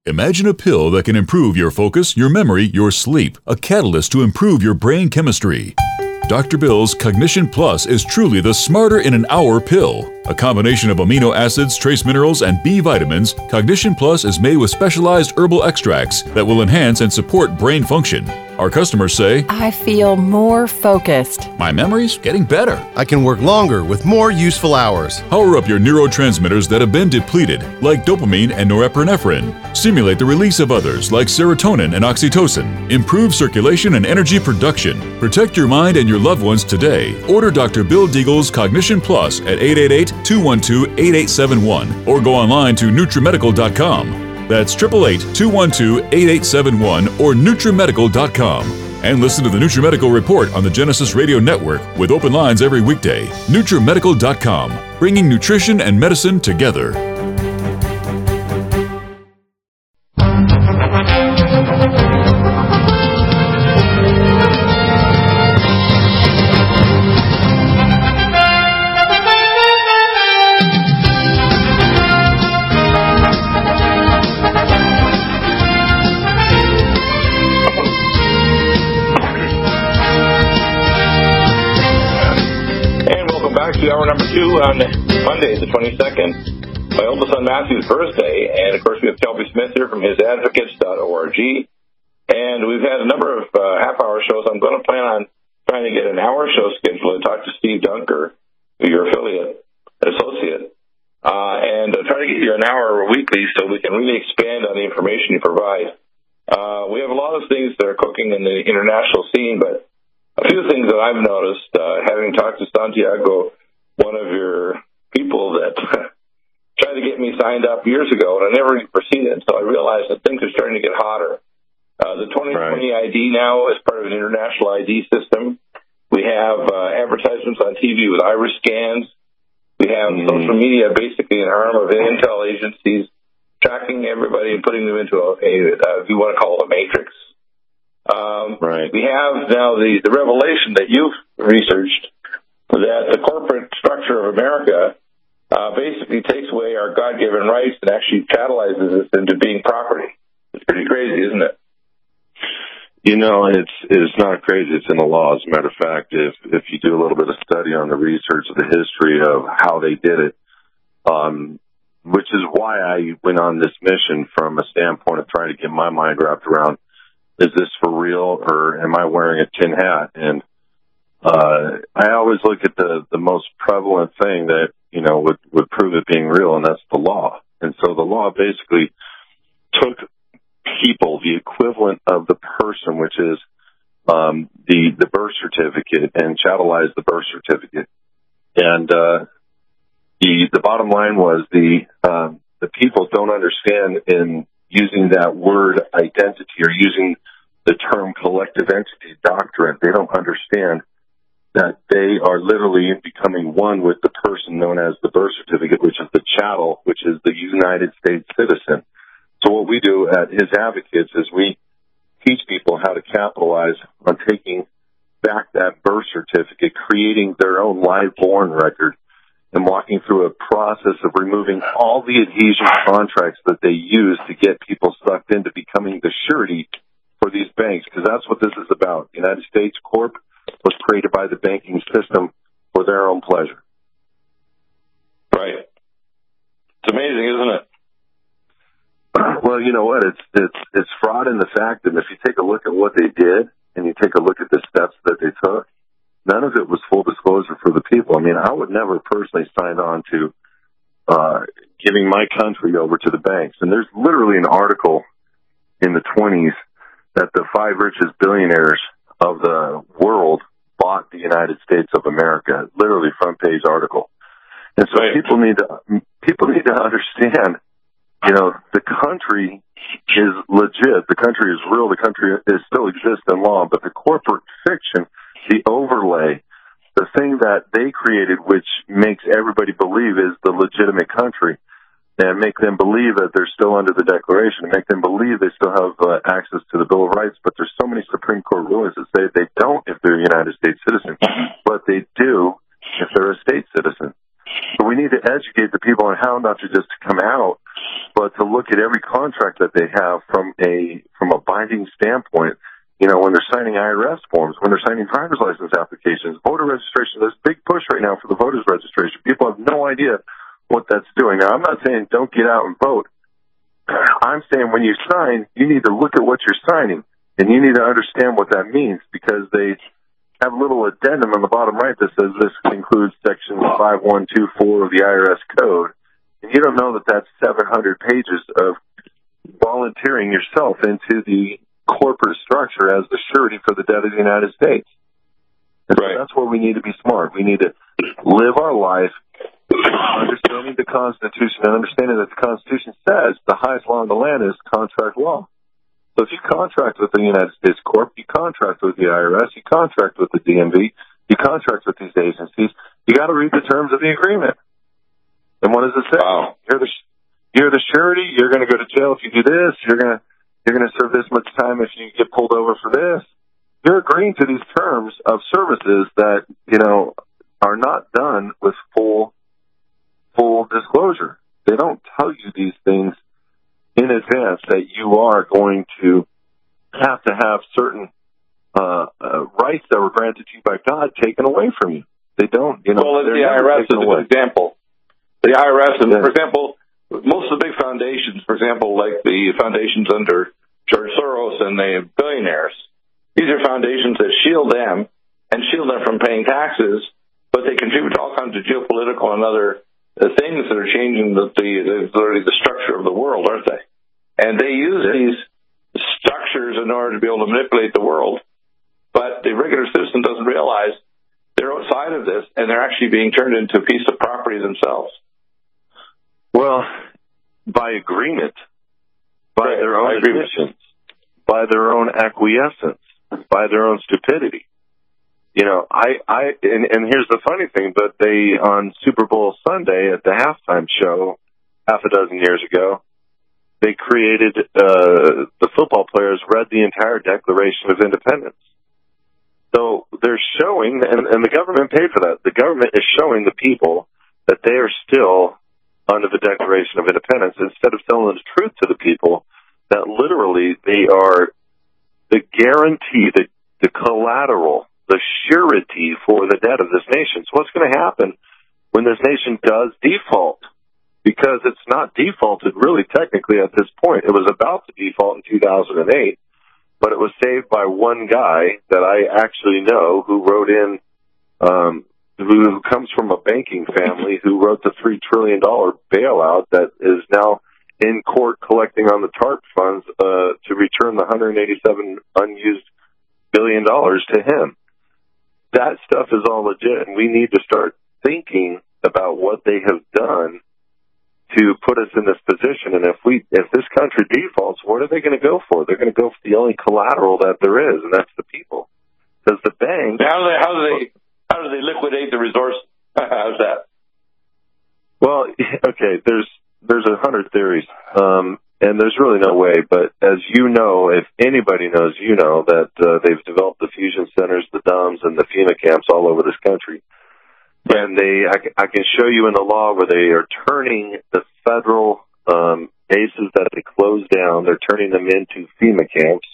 Imagine a pill that can improve your focus, your memory, your sleep, a catalyst to improve your brain chemistry. Dr. Bill's Cognition Plus is truly the smarter in an hour pill. A combination of amino acids, trace minerals, and B vitamins, Cognition Plus is made with specialized herbal extracts that will enhance and support brain function. Our customers say, I feel more focused. My memory's getting better. I can work longer with more useful hours. Power up your neurotransmitters that have been depleted, like dopamine and norepinephrine. Stimulate the release of others, like serotonin and oxytocin. Improve circulation and energy production. Protect your mind and your loved ones today. Order Dr. Bill Deagle's Cognition Plus at 888-212-8871 or go online to NutriMedical.com. That's 888-212-8871 or NutriMedical.com. And listen to the NutriMedical Report on the Genesis Radio Network with open lines every weekday. NutriMedical.com, bringing nutrition and medicine together. Hour number 2 on Monday, the 22nd, my oldest son Matthew's birthday, and of course we have Kelby Smith here from hisadvocates.org, and we've had a number of half-hour shows. I'm going to plan on trying to get an hour show scheduled and talk to Steve Dunker, your associate, and try to get you an hour weekly so we can really expand on the information you provide. We have a lot of things that are cooking in the international scene, but a few things that I've noticed, having talked to Santiago, one of your people that tried to get me signed up years ago, and I never proceeded until I realized that things are starting to get hotter. The 2020 ID now is part of an international ID system. We have advertisements on TV with iris scans. We have social media, basically an arm of intel agencies, tracking everybody and putting them into if you want to call it a matrix. We have now the revelation that you've researched that the corporate structure of America basically takes away our God-given rights and actually catalyzes us into being property. It's pretty crazy, isn't it? You know, it's not crazy. It's in the law. As a matter of fact, if you do a little bit of study on the research of the history of how they did it, which is why I went on this mission from a standpoint of trying to get my mind wrapped around, is this for real or am I wearing a tin hat? And I always look at the most prevalent thing that, you know, would prove it being real, and that's the law. And so the law basically took people, the equivalent of the person, which is the birth certificate, and chattelized the birth certificate. And the bottom line was the people don't understand in using that word identity or using the term collective entity doctrine. They don't understand that they are literally becoming one with the person known as the birth certificate, which is the chattel, which is the United States citizen. So what we do at His Advocates is we teach people how to capitalize on taking back that birth certificate, creating their own live-born record, and walking through a process of removing all the adhesion contracts that they use to get people sucked into becoming the surety for these banks, because that's what this is about. United States Corp was created by the banking system for their own pleasure. Right. It's amazing, isn't it? Well, you know what? It's fraud in the fact that if you take a look at what they did and you take a look at the steps that they took, none of it was full disclosure for the people. I mean, I would never personally sign on to giving my country over to the banks. And there's literally an article in the 1920s that the 5 richest billionaires of the world bought the United States of America. Literally front page article. And so people need to understand, you know, the country is legit. The country is real. The country still exists in law. But the corporate fiction, the overlay, the thing that they created, which makes everybody believe is the legitimate country, and make them believe that they're still under the Declaration, and make them believe they still have access to the Bill of Rights. But there's so many Supreme Court rulings that say they don't if they're a United States citizen, but they do if they're a state citizen. So we need to educate the people on how not to just come out but to look at every contract that they have from a binding standpoint. You know, when they're signing IRS forms, when they're signing driver's license applications, voter registration, there's a big push right now for the voters registration. People have no idea what that's doing. Now, I'm not saying don't get out and vote. I'm saying when you sign, you need to look at what you're signing, and you need to understand what that means, because they have a little addendum on the bottom right that says this includes Section 5124 of the IRS Code, and you don't know that that's 700 pages of volunteering yourself into the corporate structure as the surety for the debt of the United States. And so that's where we need to be smart. We need to live our life understanding the Constitution and understanding that the Constitution says the highest law in the land is contract law. So if you contract with the United States Corp, you contract with the IRS, you contract with the DMV, you contract with these agencies, you got to read the terms of the agreement. And what does it say? Wow. You're the surety, you're going to go to jail if you do this, you're going to serve this much time if you get pulled over for this. You're agreeing to these terms of services that, you know, are not done with full disclosure. They don't tell you these things in advance that you are going to have certain rights that were granted to you by God taken away from you. They don't, you know. Well, the IRS is a good example. The IRS, for example, most of the big foundations, for example, like the foundations under George Soros and the billionaires, these are foundations that shield them from paying taxes, but they contribute to all kinds of geopolitical and other things that are changing the structure of the world, aren't they? And they use these structures in order to be able to manipulate the world, but the regular citizen doesn't realize they're outside of this, and they're actually being turned into a piece of property themselves. Well, by agreement, by their own admissions, by their own acquiescence, by their own stupidity. You know, and here's the funny thing, but they, on Super Bowl Sunday at the halftime show, half a dozen years ago, they created, the football players read the entire Declaration of Independence. So they're showing, and the government paid for that, the government is showing the people that they are still under the Declaration of Independence, instead of telling the truth to the people, that literally they are the guarantee, the collateral, the surety for the debt of this nation. So what's going to happen when this nation does default? Because it's not defaulted really technically at this point. It was about to default in 2008, but it was saved by one guy that I actually know who wrote in, who comes from a banking family, who wrote the $3 trillion bailout that is now in court collecting on the TARP funds to return the $187 unused billion to him. That stuff is all legit, and we need to start thinking about what they have done to put us in this position. And if this country defaults, what are they going to go for? They're going to go for the only collateral that there is, and that's the people. Because the banks... How do they liquidate the resource? How's that? Well, okay, there's 100 theories, and there's really no way. But as you know, if anybody knows, you know that they've developed the fusion centers, the DUMs, and the FEMA camps all over this country. And I can show you in the law where they are turning the federal bases that they closed down, they're turning them into FEMA camps.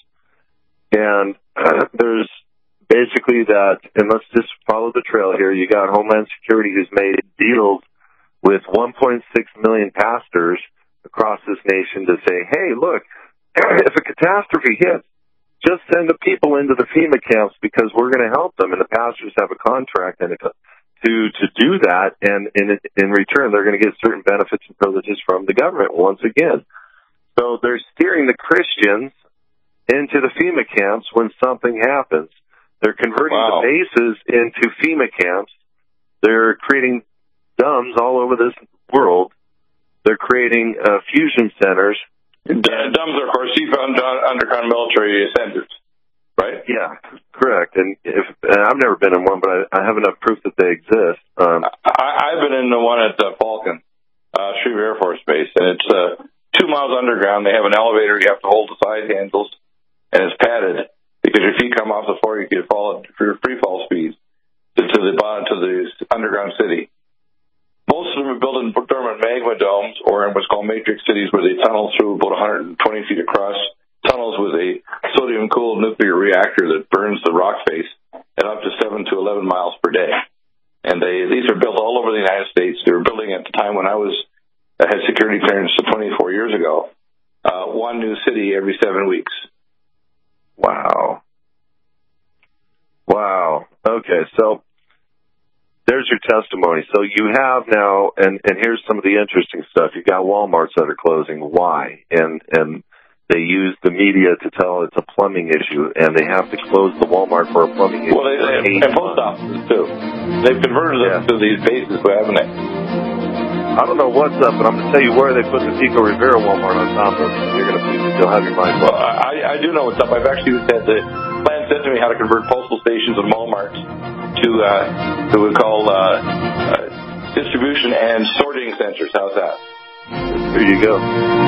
And there's basically that, and let's just follow the trail here. You got Homeland Security who's made deals with 1.6 million pastors across this nation to say, hey, look, if a catastrophe hits, just send the people into the FEMA camps because we're going to help them. And the pastors have a contract and to do that, and in return, they're going to get certain benefits and privileges from the government once again. So they're steering the Christians into the FEMA camps when something happens. They're converting the bases into FEMA camps. They're creating DUMs all over this world. They're creating fusion centers. DUMs are, of course, Chief Underground Military Centers, right? Yeah, correct. And I've never been in one, but I have enough proof that they exist. I've been in the one at Falcon, Shreve Air Force Base, and it's 2 miles underground. They have an elevator. You have to hold the side handles, and it's padded. Because if you come off the floor, you could fall for free fall speeds to the underground city. Most of them have building dormant magma domes, or in what's called matrix cities, where they tunnel through about 120 feet across tunnels with a sodium-cooled nuclear reactor that burns the rock face at up to 7 to 11 miles per day. And these are built all over the United States. They were building at the time when I had security clearance 24 years ago, one new city every 7 weeks. Wow. Wow. Okay, so there's your testimony. So you have now, and here's some of the interesting stuff. You got Walmarts that are closing. Why? And they use the media to tell it's a plumbing issue, and they have to close the Walmart for a plumbing issue. Well, and post offices, too. They've converted them to these bases, haven't they? I don't know what's up, but I'm going to tell you where they put the Pico Rivera Walmart on top of it. You'll have your mind blown. Well, I do know what's up. I've actually had the plan sent to me how to convert postal stations and Walmarts to what we call distribution and sorting centers. How's that? There you go.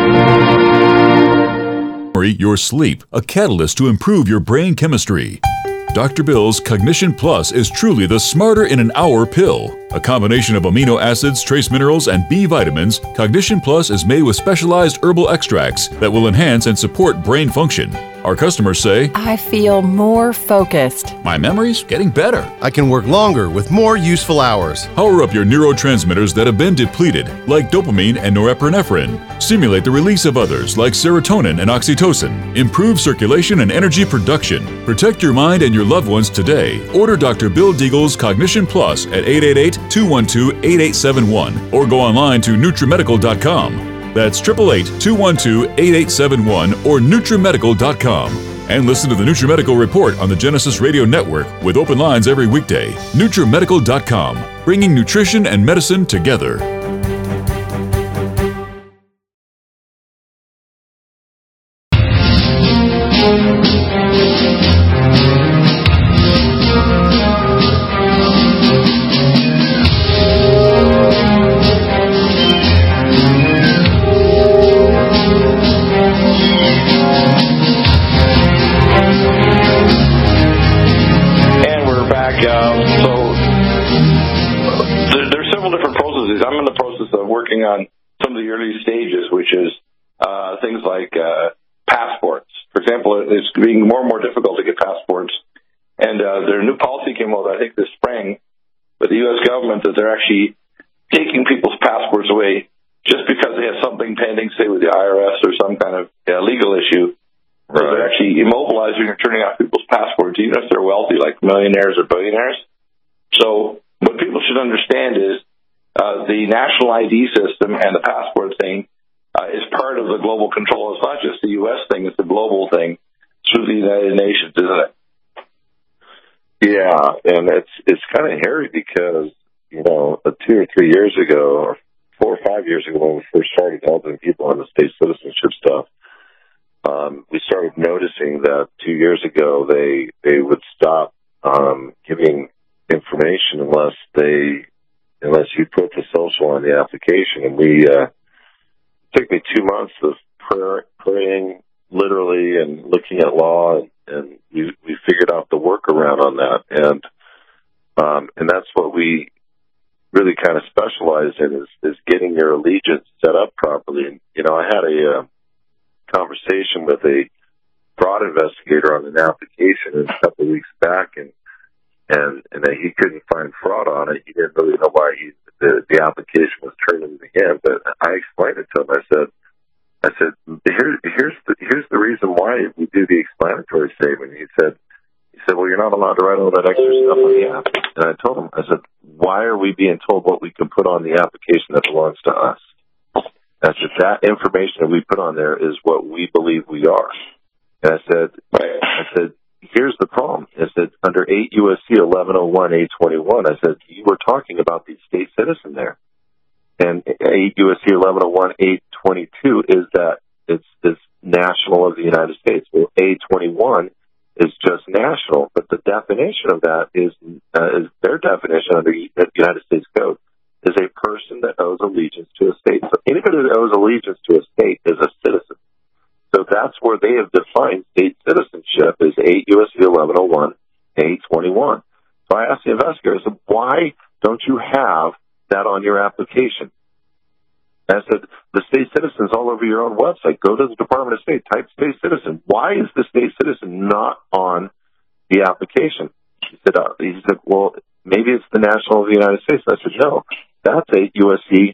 Your sleep, a catalyst to improve your brain chemistry. Dr. Bill's Cognition Plus is truly the smarter in an hour pill. A combination of amino acids, trace minerals, and B vitamins, Cognition Plus is made with specialized herbal extracts that will enhance and support brain function. Our customers say, I feel more focused. My memory's getting better. I can work longer with more useful hours. Power up your neurotransmitters that have been depleted, like dopamine and norepinephrine. Stimulate the release of others, like serotonin and oxytocin. Improve circulation and energy production. Protect your mind and your loved ones today. Order Dr. Bill Deagle's Cognition Plus at 888-212-8871 or go online to NutriMedical.com. That's 888-212-8871 or NutriMedical.com. And listen to the NutriMedical Report on the Genesis Radio Network with open lines every weekday. NutriMedical.com, bringing nutrition and medicine together. On some of the early stages, which is things like passports. For example, it's being more and more difficult to get passports. And their new policy came out, I think, this spring, with the U.S. government, that they're actually taking people's passports away just because they have something pending, say, with the IRS or some kind of legal issue. Right. So they're actually immobilizing or turning off people's passports, even if they're wealthy, like millionaires or billionaires. So what people should understand is the national ID system and the passport thing is part of the global control. It's not just the U.S. thing, it's the global thing through the United Nations, isn't it? Yeah, and it's kind of hairy because, 2 or 3 years ago, or 4 or 5 years ago when we first started helping people on the state citizenship stuff, we started noticing that 2 years ago they would stop giving information unless you put the social on the application. And it took me 2 months of praying literally and looking at law, and we figured out the workaround on that. And that's what we really kind of specialize in is getting your allegiance set up properly. And, I had a conversation with a fraud investigator on an application a couple of weeks back, and he couldn't find fraud on it. He didn't really know why the application was turned into him. But I explained it to him. I said, here's the reason why we do the explanatory statement. He said, well, you're not allowed to write all that extra stuff on the app. And I told him, I said, why are we being told what we can put on the application that belongs to us? I said, that information that we put on there is what we believe we are. And I said, here's the problem. I said, under 8 U.S.C. 1101-821, I said, you were talking about the state citizen there. And 8 U.S.C. 1101-822 is that it's national of the United States. Well, 821 is just national, but the definition of that is their definition under the United States Code is a person that owes allegiance to a state. So anybody that owes allegiance to a state is a citizen. So that's where they have defined state citizenship as 8 U.S.C. 1101-821. So I asked the investigator, I said, why don't you have that on your application? And I said, the state citizen's all over your own website. Go to the Department of State, type state citizen. Why is the state citizen not on the application? He said, well, maybe it's the national of the United States. I said, no, that's 8 USC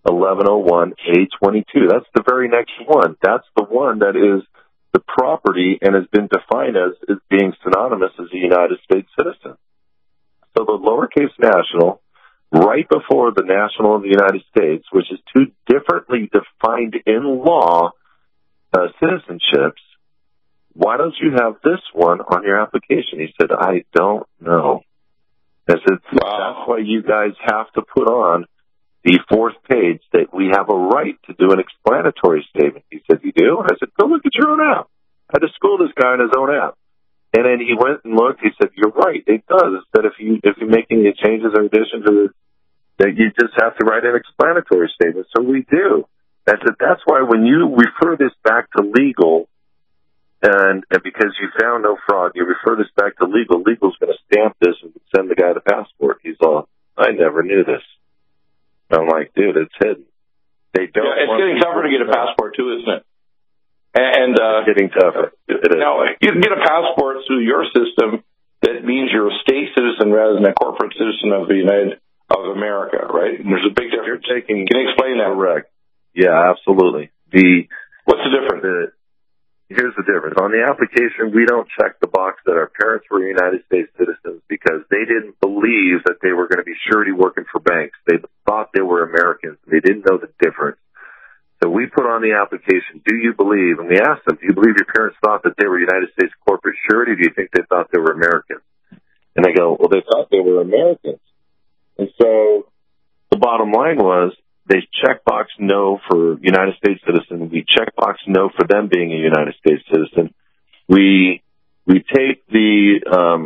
1101A22. That's the very next one. That's the one that is the property and has been defined as being synonymous as a United States citizen. So the lowercase national, right before the national of the United States, which is two differently defined in law citizenships, why don't you have this one on your application? He said, I don't know. I said, that's why you guys have to put on the fourth page that we have a right to do an explanatory statement. He said, you do? I said, go look at your own app. I had to school this guy on his own app. And then he went and looked. He said, you're right. It does. That if you make any changes or additions, that you just have to write an explanatory statement. So we do. I said, that's why when you refer this back to legal, and because you found no fraud, you refer this back to legal, legal's going to stamp this and send the guy the passport. He's all, I never knew this. I'm like, dude, it's hidden. They don't. Yeah, it's getting tougher to get a passport too, isn't it? And it's getting tougher. It is. Now you can get a passport through your system that means you're a state citizen rather than a corporate citizen of the United of America, right? And there's a big difference. Can you explain that? Correct. Yeah, absolutely. What's the difference? Here's the difference. On the application, we don't check the box that our parents were United States citizens because they didn't believe that they were going to be surety working for banks. They thought they were Americans. They didn't know the difference. So we put on the application, do you believe, and we asked them, do you believe your parents thought that they were United States corporate surety, or do you think they thought they were Americans? And they go, well, they thought they were Americans. And so the bottom line was, they checkbox no for United States citizen. We checkbox no for them being a United States citizen. We take the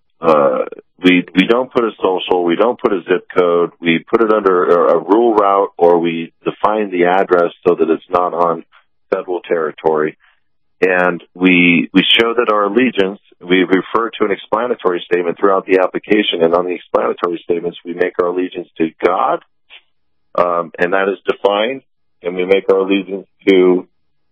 we don't put a social. We don't put a zip code. We put it under a rural route, or we define the address so that it's not on federal territory. And we show that our allegiance. We refer to an explanatory statement throughout the application, and on the explanatory statements, we make our allegiance to God. And that is defined, and we make our allegiance to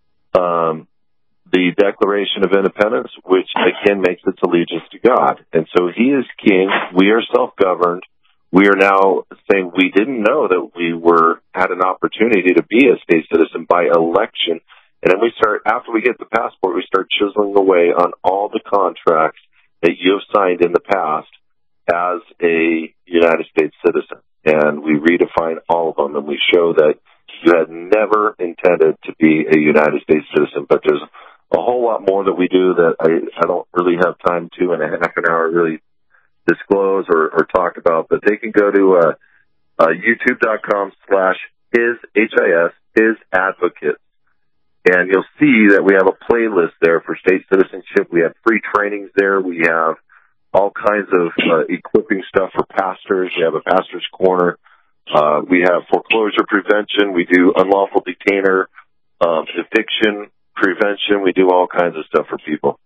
the Declaration of Independence, which again makes its allegiance to God. And so He is King. We are self-governed. We are now saying we didn't know that we had an opportunity to be a state citizen by election. And then after we get the passport, we start chiseling away on all the contracts that you have signed in the past as a United States citizen. And we redefine all of them, and we show that you had never intended to be a United States citizen. But there's a whole lot more that we do that I don't really have time to in a half an hour really disclose or talk about. But they can go to youtube.com/his advocates, and you'll see that we have a playlist there for state citizenship. We have free trainings there. We have all kinds of equipping stuff for pastors. We have a pastor's corner. We have foreclosure prevention. We do unlawful detainer, eviction prevention. We do all kinds of stuff for people.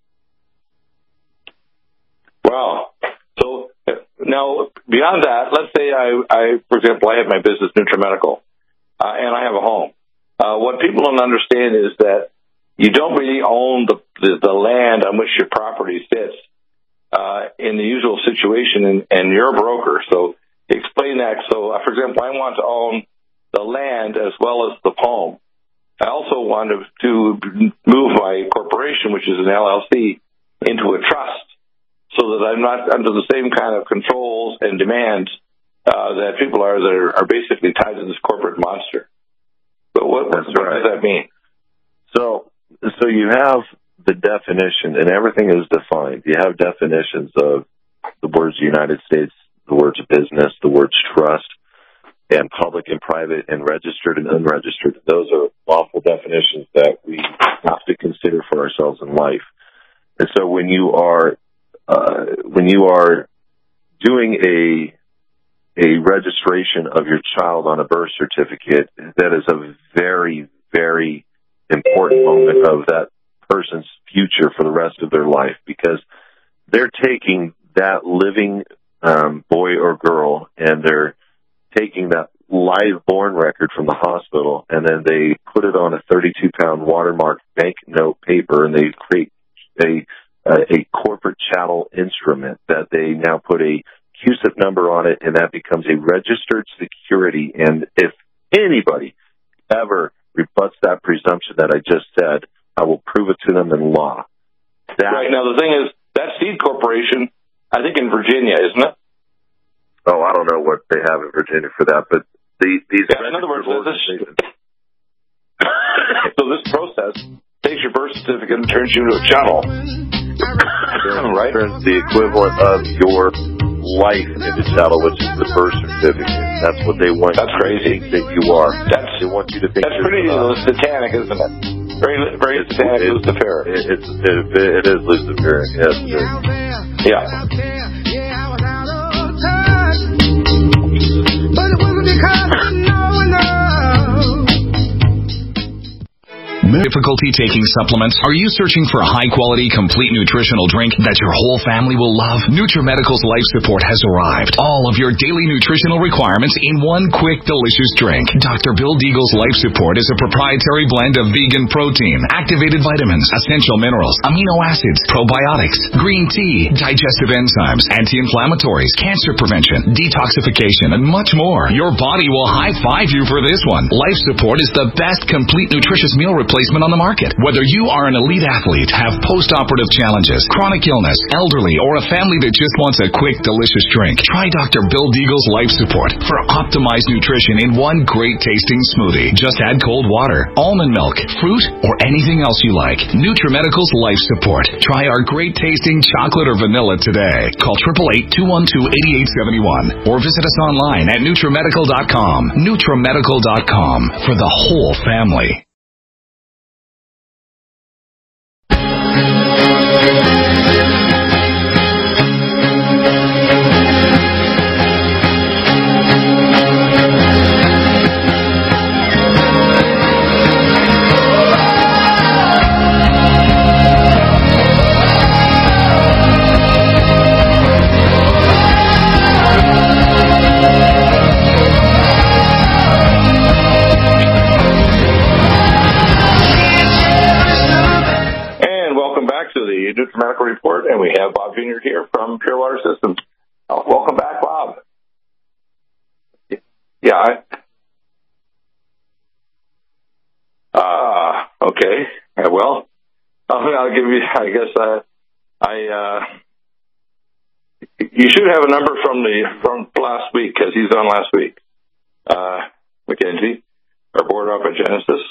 Wow. So now, beyond that, let's say for example, I have my business, NutriMedical, and I have a home. What people don't understand is that you don't really own the land on which your property sits. In the usual situation, and you're a broker, so explain that. So, for example, I want to own the land as well as the home. I also want to move my corporation, which is an LLC, into a trust, so that I'm not under the same kind of controls and demands that people are that are basically tied to this corporate monster. But what does that mean? So you have the definition, and everything is defined. You have definitions of the words United States, the words business, the words trust, and public and private, and registered and unregistered. Those are lawful definitions that we have to consider for ourselves in life. And so when you are doing a registration of your child on a birth certificate, that is a very, very important moment of that person's future for the rest of their life, because they're taking that living boy or girl, and they're taking that live born record from the hospital, and then they put it on a 32-pound watermark banknote paper, and they create a corporate chattel instrument that they now put a CUSIP number on it, and that becomes a registered security. And if anybody ever rebuts that presumption that I just said, I will prove it to them in law. Right. Now, the thing is, that Seed Corporation, I think in Virginia, isn't it? Oh, I don't know what they have in Virginia for that, but these... Yeah, in other words, so this process takes your birth certificate and turns you into a chattel. Right? Turns the equivalent of your life into chattel, which is the birth certificate. That's what they want. That's crazy. You to think that you are. They want you to think that's pretty satanic, isn't it? Very satanic, Luciferic. It is Luciferic, yes. Yeah. Difficulty taking supplements? Are you searching for a high-quality, complete nutritional drink that your whole family will love? NutriMedical's Life Support has arrived. All of your daily nutritional requirements in one quick, delicious drink. Dr. Bill Deagle's Life Support is a proprietary blend of vegan protein, activated vitamins, essential minerals, amino acids, probiotics, green tea, digestive enzymes, anti-inflammatories, cancer prevention, detoxification, and much more. Your body will high-five you for this one. Life Support is the best complete nutritious meal replacement on the market. Whether you are an elite athlete, have post-operative challenges, chronic illness, elderly, or a family that just wants a quick, delicious drink, try Dr. Bill Deagle's Life Support for optimized nutrition in one great-tasting smoothie. Just add cold water, almond milk, fruit, or anything else you like. NutriMedical's Life Support. Try our great-tasting chocolate or vanilla today. Call 888-212-8871 or visit us online at NutriMedical.com. NutriMedical.com for the whole family. Medical Report, and we have Bob Jr. here from Pure Water Systems. Welcome back, Bob. Yeah. Okay. Well, I'll give you. I guess you should have a number from last week because he's on last week. Mackenzie, our board up at Genesis.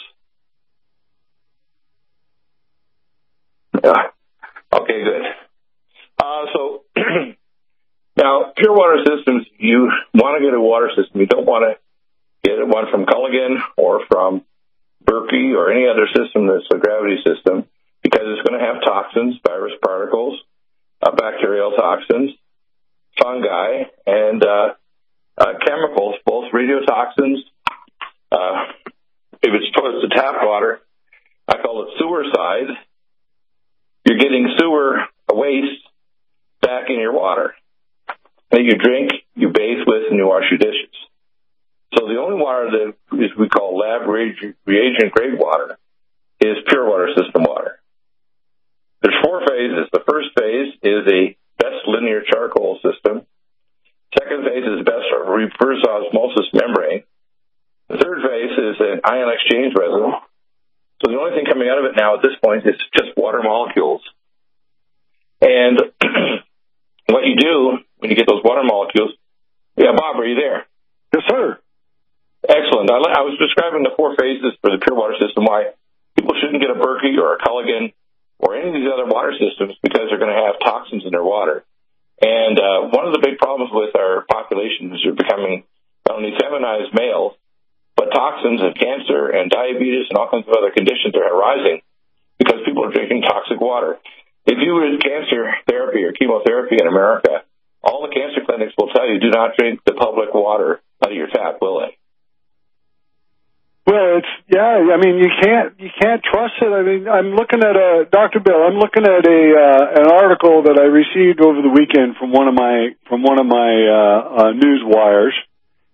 Yeah. Okay, good. So now, Pure Water Systems, you want to get a water system. You don't want to get one from Culligan or from Berkey or any other system that's a gravity system because it's going to have toxins, virus particles, bacterial toxins, fungi, and chemicals, both radiotoxins. If it's towards the tap water, I call it sewer side. You're getting sewer waste back in your water that you drink, you bathe with, and you wash your dishes. So the only water that we call lab reagent grade water is pure water system water. There's 4 phases. The first phase is a best linear charcoal system. Second phase is best reverse osmosis membrane. The third phase is an ion exchange resin. So the only thing coming out of it now at this point is just water molecules. And what you do when you get those water molecules, yeah, Bob, are you there? Yes, sir. Excellent. I was describing the 4 phases for the pure water system, why people shouldn't get a Berkey or a Culligan or any of these other water systems because they're going to have toxins in their water. And one of the big problems with our population is they're becoming not only feminized males, but toxins and cancer and diabetes and all kinds of other conditions are arising because people are drinking toxic water. If you were in cancer therapy or chemotherapy in America, all the cancer clinics will tell you do not drink the public water out of your tap, will they? Well, I mean, you can't trust it. I mean, I'm looking at Dr. Bill. I'm looking at an article that I received over the weekend from one of my news wires,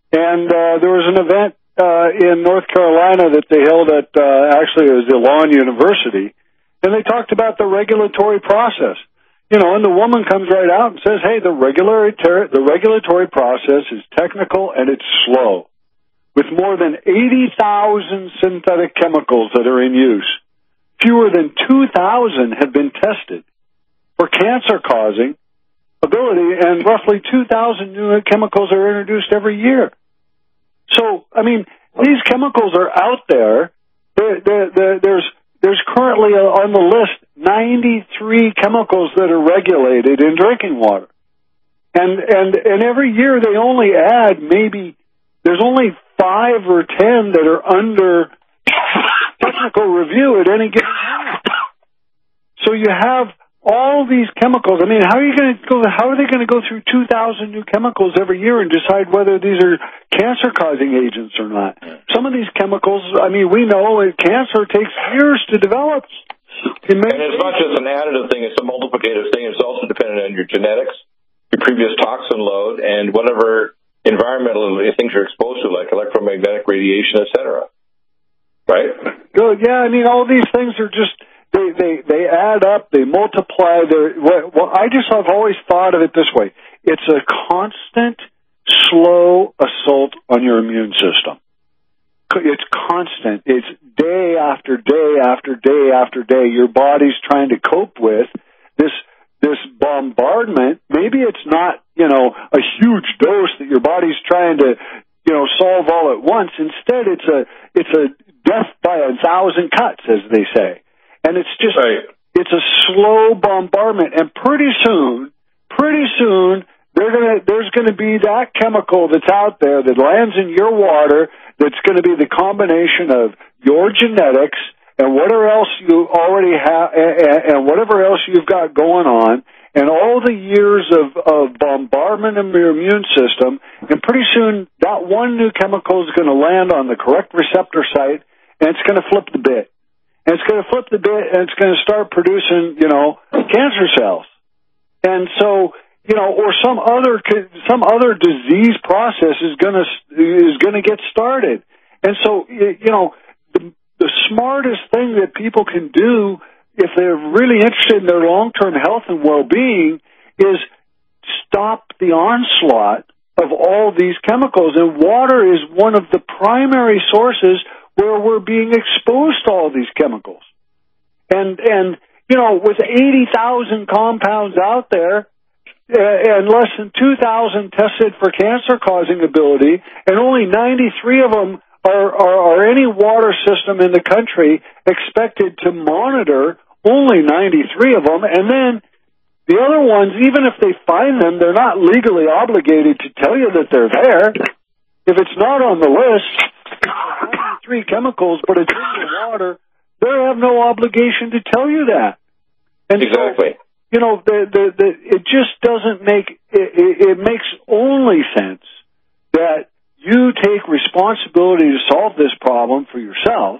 And there was an event in North Carolina that they held at, actually it was Elon University, and they talked about the regulatory process. You know, and the woman comes right out and says, hey, the regulatory process is technical and it's slow. With more than 80,000 synthetic chemicals that are in use, fewer than 2,000 have been tested for cancer-causing ability, and roughly 2,000 new chemicals are introduced every year. So, I mean, these chemicals are out there. There's currently on the list 93 chemicals that are regulated in drinking water. And every year they only add there's only 5 or 10 that are under technical review at any given time. So you have all these chemicals. I mean, how are they going to go through 2,000 new chemicals every year and decide whether these are cancer-causing agents or not? Some of these chemicals, I mean, we know cancer takes years to develop. And it's not just an additive thing, it's a multiplicative thing. It's also dependent on your genetics, your previous toxin load, and whatever environmental things you're exposed to, like electromagnetic radiation, etc. Right? Good. Yeah, I mean, all these things are just, they add up, they multiply. I've always thought of it this way. It's a constant, slow assault on your immune system. It's constant. It's day after day after day after day. Your body's trying to cope with this bombardment. Maybe it's not, a huge dose that your body's trying to, solve all at once. Instead, it's a death by 1,000 cuts, as they say. And it's just, It's a slow bombardment. And pretty soon, there's going to be that chemical that's out there that lands in your water that's going to be the combination of your genetics and whatever else you already have and whatever else you've got going on and all the years of bombardment of your immune system. And pretty soon that one new chemical is going to land on the correct receptor site and it's going to flip the bit. And it's going to flip the bit and it's going to start producing, cancer cells. And so, or some other disease process is going to get started. And so, the smartest thing that people can do if they're really interested in their long-term health and well-being is stop the onslaught of all these chemicals. And water is one of the primary sources where we're being exposed to all these chemicals. And with 80,000 compounds out there, and less than 2,000 tested for cancer-causing ability, and only 93 of them are any water system in the country expected to monitor, only 93 of them, and then the other ones, even if they find them, they're not legally obligated to tell you that they're there. If it's not on the list, 93 chemicals, but it's in the water, they have no obligation to tell you that. And exactly. So, it just doesn't make, it makes only sense that you take responsibility to solve this problem for yourself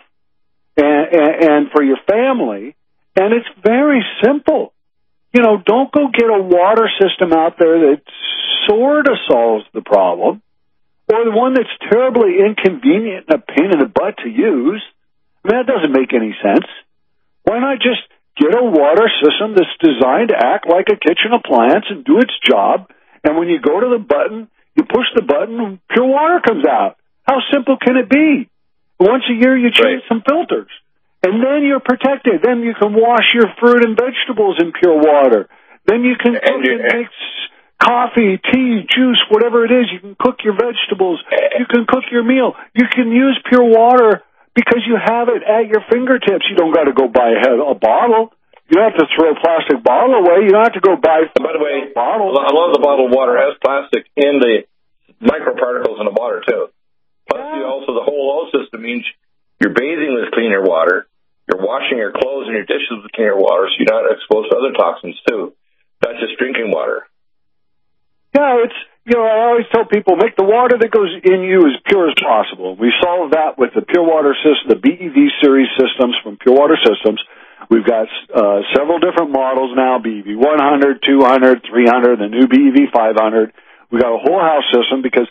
and for your family, and it's very simple. Don't go get a water system out there that sort of solves the problem, or the one that's terribly inconvenient and a pain in the butt to use. I mean, that doesn't make any sense. Why not just get a water system that's designed to act like a kitchen appliance and do its job, and when you go to the button, you push the button, and pure water comes out. How simple can it be? Once a year, you change some filters, and then you're protected. Then you can wash your fruit and vegetables in pure water. Then you can cook and make coffee, tea, juice, whatever it is. You can cook your vegetables. You can cook your meal. You can use pure water because you have it at your fingertips. You don't got to go buy a bottle. You don't have to throw a plastic bottle away. You don't have to go buy by the way, a lot of the bottled water has plastic in the microparticles in the water, too. Plus, also the whole O system means you're bathing with cleaner water, you're washing your clothes and your dishes with cleaner water, so you're not exposed to other toxins, too. Not just drinking water. Yeah, it's, I always tell people, make the water that goes in you as pure as possible. We solve that with the Pure Water system, the BEV series systems from Pure Water Systems. We've got several different models now, BEV 100, 200, 300, the new BEV 500. We've got a whole house system because,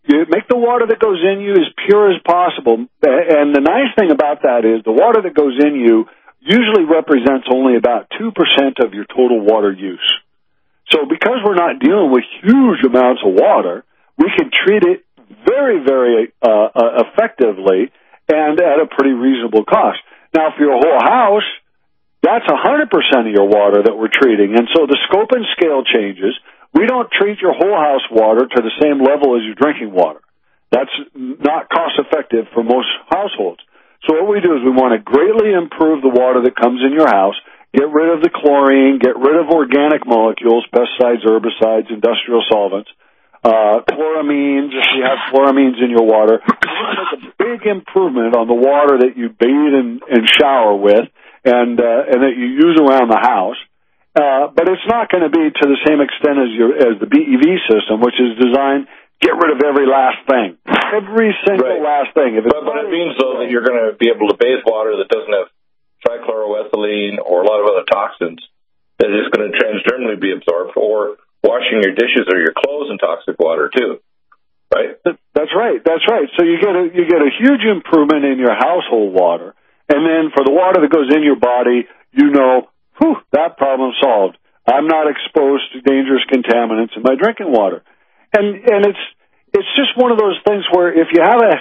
You make the water that goes in you as pure as possible. And the nice thing about that is the water that goes in you usually represents only about 2% of your total water use. So because we're not dealing with huge amounts of water, we can treat it very, very effectively and at a pretty reasonable cost. Now, for your whole house, that's 100% of your water that we're treating. And so the scope and scale changes. We don't treat your whole house water to the same level as your drinking water. That's not cost effective for most households. So what we do is we want to greatly improve the water that comes in your house, get rid of the chlorine, get rid of organic molecules, pesticides, herbicides, industrial solvents, chloramines, if you have chloramines in your water. It's a big improvement on the water that you bathe and shower with and that you use around the house. But it's not going to be to the same extent as the BEV system, which is designed get rid of every last thing. Every single last thing. But it means, though, that you're going to be able to bathe water that doesn't have trichloroethylene or a lot of other toxins that is going to transdermally be absorbed, or washing your dishes or your clothes in toxic water, too. Right? That's right. That's right. So you get a huge improvement in your household water. And then for the water that goes in your body, you know, that problem solved. I'm not exposed to dangerous contaminants in my drinking water. And it's just one of those things where if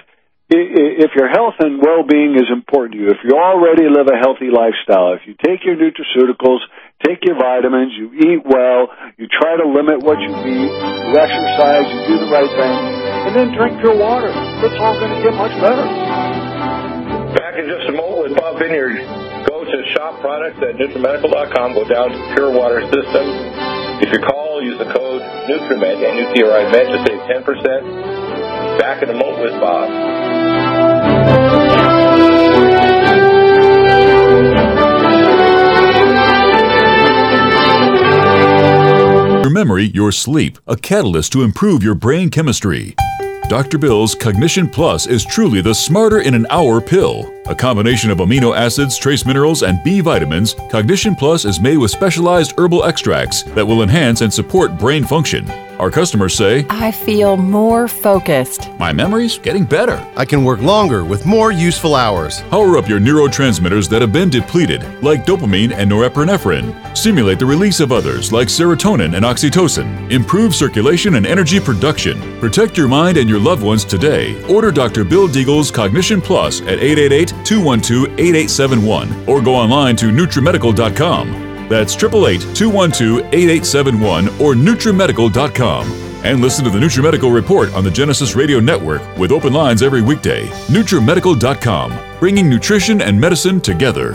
your health and well-being is important to you, if you already live a healthy lifestyle, if you take your nutraceuticals, take your vitamins, you eat well, you try to limit what you eat, you exercise, you do the right thing, and then drink pure water, it's all going to get much better. Back in just a moment with Bob Vineyard. Go to shop products at NutriMedical.com. Go down to Pure Water System. If you call, use the code NutriMed, N-U-T-R-I-MED, to save 10%. Back in a moment with Bob. Your memory, your sleep, a catalyst to improve your brain chemistry. Dr. Bill's Cognition Plus is truly the smarter in an hour pill. A combination of amino acids, trace minerals, and B vitamins, Cognition Plus is made with specialized herbal extracts that will enhance and support brain function. Our customers say, I feel more focused. My memory's getting better. I can work longer with more useful hours. Power up your neurotransmitters that have been depleted, like dopamine and norepinephrine. Stimulate the release of others, like serotonin and oxytocin. Improve circulation and energy production. Protect your mind and your loved ones today. Order Dr. Bill Deagle's Cognition Plus at 888-212-8871 or go online to NutriMedical.com. That's 888-212-8871 or NutriMedical.com. And listen to the NutriMedical Report on the Genesis Radio Network with open lines every weekday. NutriMedical.com, bringing nutrition and medicine together.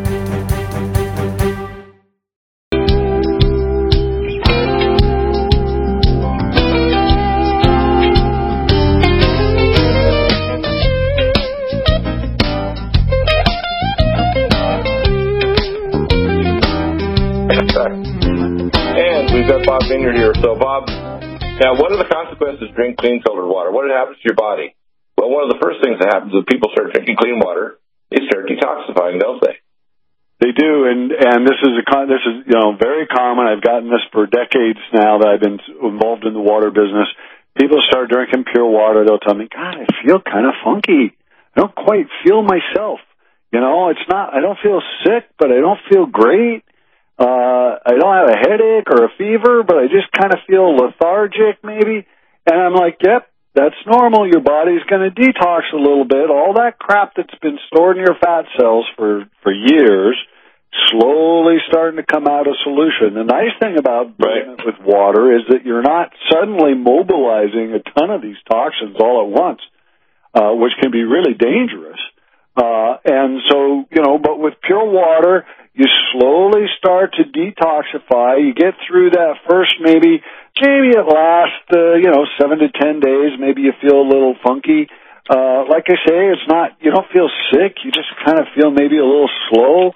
Vineyard here. So, Bob, now what are the consequences of drinking clean filtered water? What happens to your body? Well, one of the first things that happens when people start drinking clean water, they start detoxifying, don't they? They do, and this is very common. I've gotten this for decades now that I've been involved in the water business. People start drinking pure water. They'll tell me, God, I feel kind of funky. I don't quite feel myself. It's not. I don't feel sick, but I don't feel great. I don't have a headache or a fever, but I just kind of feel lethargic maybe. And I'm like, yep, that's normal. Your body's going to detox a little bit. All that crap that's been stored in your fat cells for years, slowly starting to come out of solution. The nice thing about doing it with water is that you're not suddenly mobilizing a ton of these toxins all at once, which can be really dangerous. And so, but with pure water, you slowly start to detoxify. You get through that first maybe it lasts, 7 to 10 days. Maybe you feel a little funky. Like I say, it's not, you don't feel sick. You just kind of feel maybe a little slow.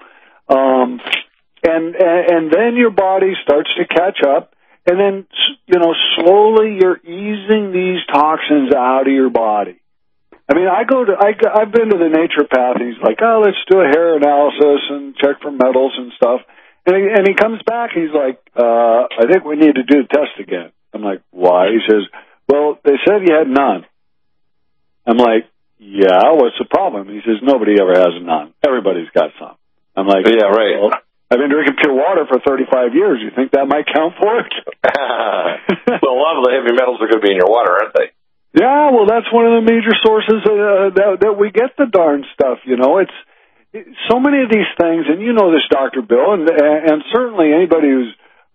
And then your body starts to catch up. And then, slowly you're easing these toxins out of your body. I mean, I've been to the naturopath, and he's like, oh, let's do a hair analysis and check for metals and stuff. And he comes back, and he's like, I think we need to do the test again. I'm like, why? He says, well, they said you had none. I'm like, yeah, what's the problem? He says, nobody ever has none. Everybody's got some. I'm like, yeah, right. Well, I've been drinking pure water for 35 years. You think that might count for it? Well, a lot of the heavy metals are going to be in your water, aren't they? Yeah, well, that's one of the major sources that we get the darn stuff. You know, it's so many of these things, and you know this, Dr. Bill, and certainly anybody who's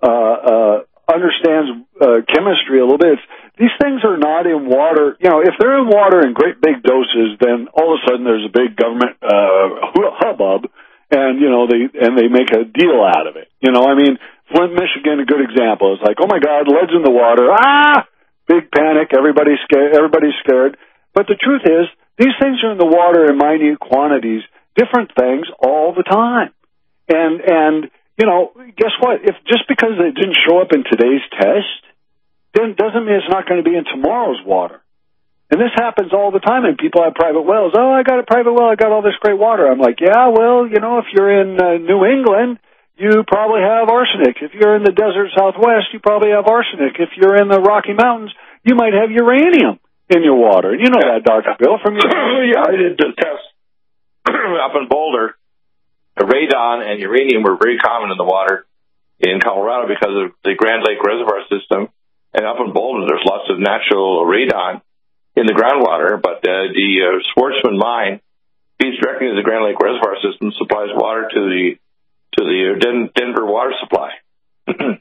understands chemistry a little bit. These things are not in water. You know, if they're in water in great big doses, then all of a sudden there's a big government hubbub, and you know they make a deal out of it. You know, I mean, Flint, Michigan, a good example. It's like, oh my God, lead's in the water. Ah, big panic. Everybody's scared. But the truth is, these things are in the water in minute quantities, different things all the time. And you know, guess what? If just because it didn't show up in today's test, then doesn't mean it's not going to be in tomorrow's water. And this happens all the time, and people have private wells. Oh, I got a private well. I got all this great water. I'm like, yeah, well, you know, if you're in New England, you probably have arsenic. If you're in the desert Southwest, you probably have arsenic. If you're in the Rocky Mountains, you might have uranium in your water. You know that, Dr. Bill, from your... Yeah, I did the test up in Boulder. Radon and uranium were very common in the water in Colorado because of the Grand Lake Reservoir system. And up in Boulder, there's lots of natural radon in the groundwater. But the Schwarzman mine feeds directly to the Grand Lake Reservoir system, supplies water to the Denver water supply. And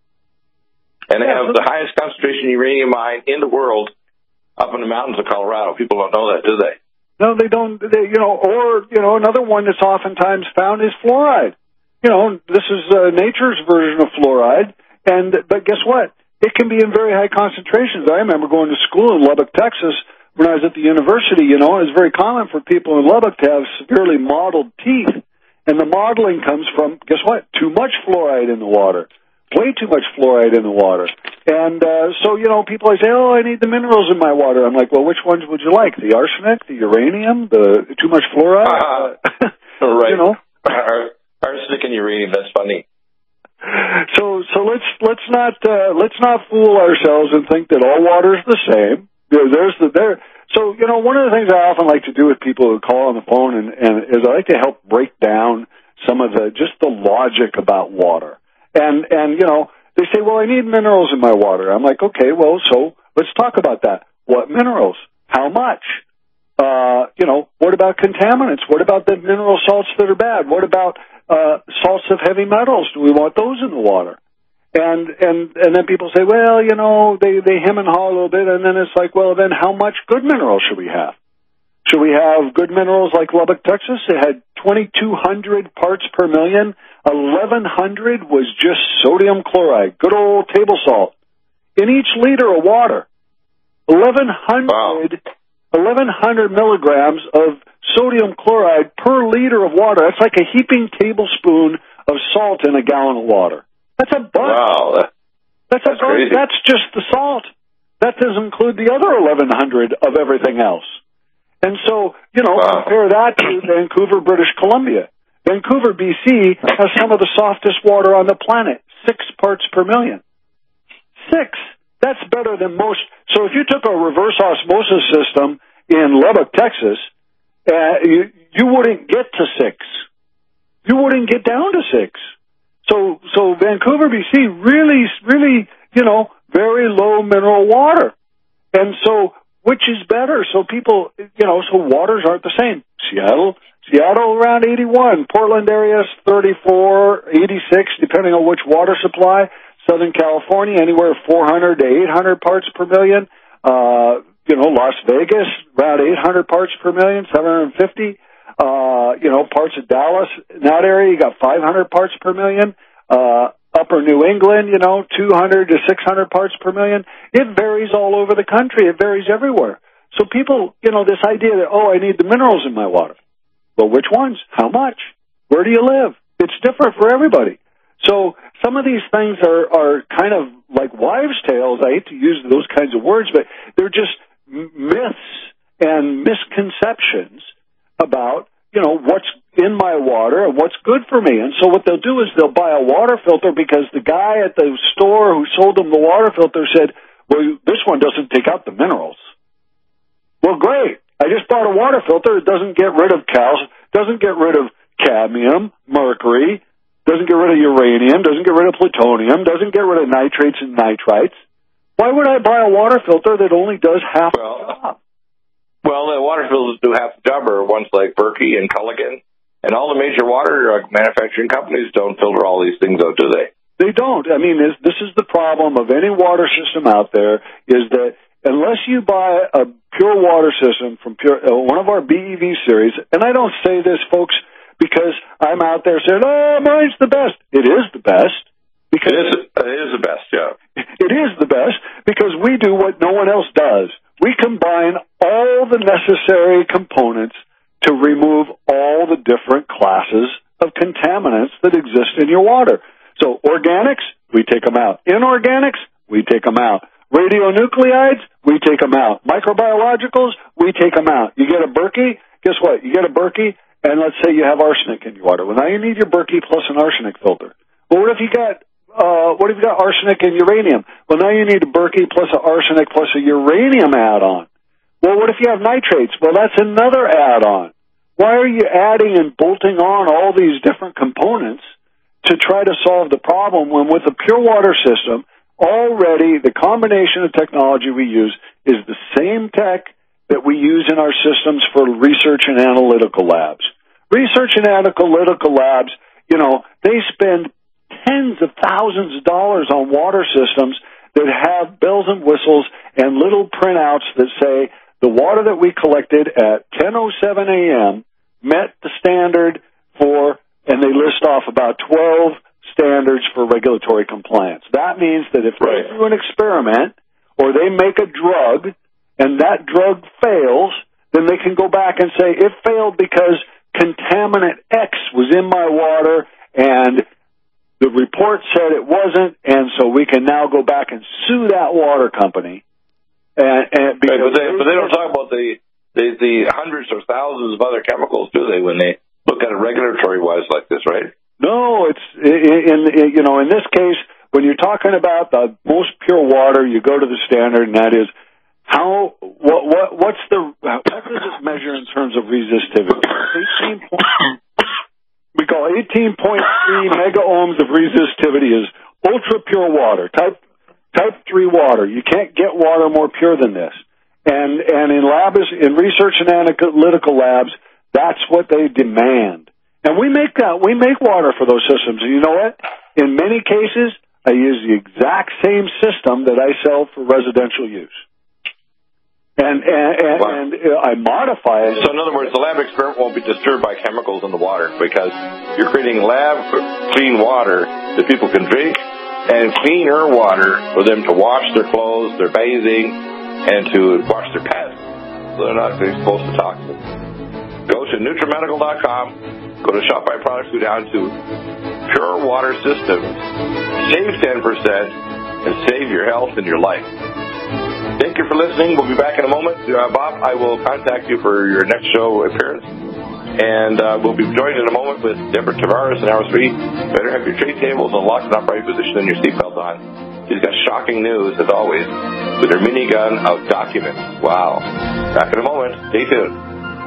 they have the highest concentration uranium mine in the world up in the mountains of Colorado. People don't know that, do they? No, they don't. Another one that's oftentimes found is fluoride. You know, this is nature's version of fluoride. But guess what? It can be in very high concentrations. I remember going to school in Lubbock, Texas, when I was at the university. You know, it's very common for people in Lubbock to have severely mottled teeth. And the mottling comes from, guess what? Too much fluoride in the water. Way too much fluoride in the water. And so, you know, people say, oh, I need the minerals in my water. I'm like, well, which ones would you like? The arsenic, the uranium, the too much fluoride? Right. You know? Arsenic and uranium, that's funny. So let's not fool ourselves and think that all water is the same. So, you know, one of the things I often like to do with people who call on the phone and is I like to help break down some of the logic about water. And you know, they say, well, I need minerals in my water. I'm like, okay, well, so let's talk about that. What minerals? How much? You know, what about contaminants? What about the mineral salts that are bad? What about salts of heavy metals? Do we want those in the water? And then people say, well, you know, they hem and haw a little bit, and then it's like, well, then how much good minerals should we have? Should we have good minerals like Lubbock, Texas? It had 2,200 parts per million. 1,100 was just sodium chloride, good old table salt, in each liter of water. 1,100 milligrams of sodium chloride per liter of water. That's like a heaping tablespoon of salt in a gallon of water. That's a bunch. Wow. That's crazy. That's just the salt. That doesn't include the other 1,100 of everything else. And so, you know, compare that to Vancouver, British Columbia. Vancouver, BC, has some of the softest water on the planet, 6 parts per million. 6. That's better than most. So if you took a reverse osmosis system in Lubbock, Texas, you wouldn't get to 6. You wouldn't get down to 6. So Vancouver, BC, really, you know, very low mineral water. And so, which is better? So people, you know, so waters aren't the same. Seattle around 81. Portland area 34, 86, depending on which water supply. Southern California, anywhere 400 to 800 parts per million. You know, Las Vegas, around 800 parts per million, 750. You know, parts of Dallas, in that area, you got 500 parts per million. Upper New England, you know, 200 to 600 parts per million. It varies all over the country. It varies everywhere. So people, you know, this idea that, oh, I need the minerals in my water. Well, which ones? How much? Where do you live? It's different for everybody. So some of these things are kind of like wives' tales. I hate to use those kinds of words, but they're just myths and misconceptions about, you know, what's in my water and what's good for me. And so what they'll do is they'll buy a water filter because the guy at the store who sold them the water filter said, well, this one doesn't take out the minerals. Well, great. I just bought a water filter. It doesn't get rid of calcium, doesn't get rid of cadmium, mercury, doesn't get rid of uranium, doesn't get rid of plutonium, doesn't get rid of nitrates and nitrites. Why would I buy a water filter that only does half the job? Well, the water filters do half the job, or ones like Berkey and Culligan. And all the major water manufacturing companies don't filter all these things out, do they? They don't. I mean, this is the problem of any water system out there, is that unless you buy a pure water system from one of our BEV series, and I don't say this, folks, because I'm out there saying, oh, mine's the best. It is the best. Because it is the best, yeah. It is the best because we do what no one else does. We combine all the necessary components to remove all the different classes of contaminants that exist in your water. So organics, we take them out. Inorganics, we take them out. Radionuclides, we take them out. Microbiologicals, we take them out. You get a Berkey, guess what? You get a Berkey, and let's say you have arsenic in your water. Well, now you need your Berkey plus an arsenic filter. Well, what if you got arsenic and uranium? Well, now you need a Berkey plus an arsenic plus a uranium add-on. Well, what if you have nitrates? Well, that's another add-on. Why are you adding and bolting on all these different components to try to solve the problem when with a pure water system, already the combination of technology we use is the same tech that we use in our systems for research and analytical labs? Research and analytical labs, they spend tens of thousands of dollars on water systems that have bells and whistles and little printouts that say the water that we collected at 10:07 a.m. met the standard for, and they list off about 12 standards for regulatory compliance. That means that if they do an experiment or they make a drug and that drug fails, then they can go back and say it failed because contaminant X was in my water and the report said it wasn't, and so we can now go back and sue that water company. But they don't talk about the hundreds or thousands of other chemicals, do they, when they look at it regulatory-wise like this, right? No, it's in this case, when you're talking about the most pure water, you go to the standard, and that is how does it measure in terms of resistivity? We call 18.3 mega ohms of resistivity is ultra pure water, type 3 water. You can't get water more pure than this. And in research and analytical labs, that's what they demand. And we make water for those systems. And you know what? In many cases, I use the exact same system that I sell for residential use. And I modify it. So in other words, the lab experiment won't be disturbed by chemicals in the water because you're creating lab clean water that people can drink and cleaner water for them to wash their clothes, their bathing, and to wash their pets so they're not exposed to toxins. Go to NutriMedical.com, go to Shop by Products, go down to Pure Water Systems, save 10%, and save your health and your life. Thank you for listening. We'll be back in a moment. Bob, I will contact you for your next show appearance. And we'll be joined in a moment with Deborah Tavares in hour 3. Better have your tray tables in locked and upright position and your seatbelt on. She's got shocking news, as always, with her minigun of documents. Wow. Back in a moment. Stay tuned.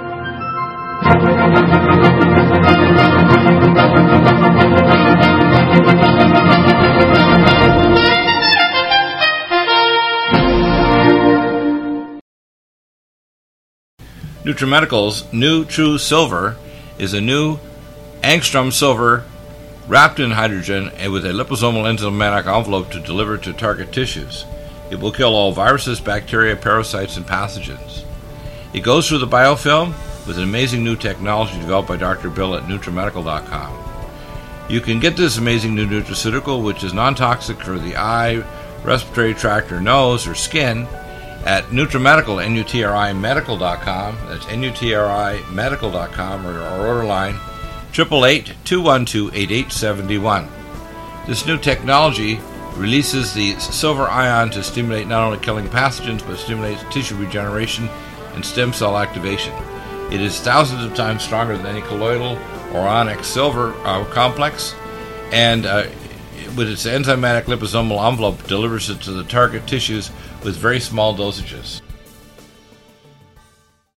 NutriMedical's new True Silver is a new angstrom silver wrapped in hydrogen and with a liposomal enzymatic envelope to deliver to target tissues. It will kill all viruses, bacteria, parasites, and pathogens. It goes through the biofilm with an amazing new technology developed by Dr. Bill at NutriMedical.com. You can get this amazing new nutraceutical, which is non-toxic for the eye, respiratory tract, or nose, or skin, at NutriMedical, NutriMedical.com. That's NutriMedical.com, or our order line 888-212-8871. This new technology releases the silver ion to stimulate not only killing pathogens but stimulates tissue regeneration and stem cell activation. It is thousands of times stronger than any colloidal or onyx silver complex, and with its enzymatic liposomal envelope delivers it to the target tissues with very small dosages.